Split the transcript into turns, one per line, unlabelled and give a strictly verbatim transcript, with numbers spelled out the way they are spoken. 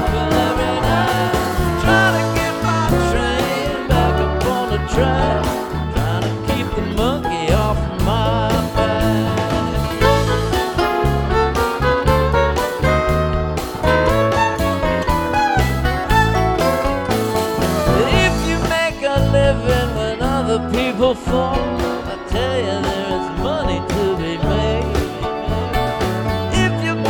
Well, every night, trying to get my train back up on the track, trying to keep the monkey off my back. If you make a living when other people fall, I tell you there is money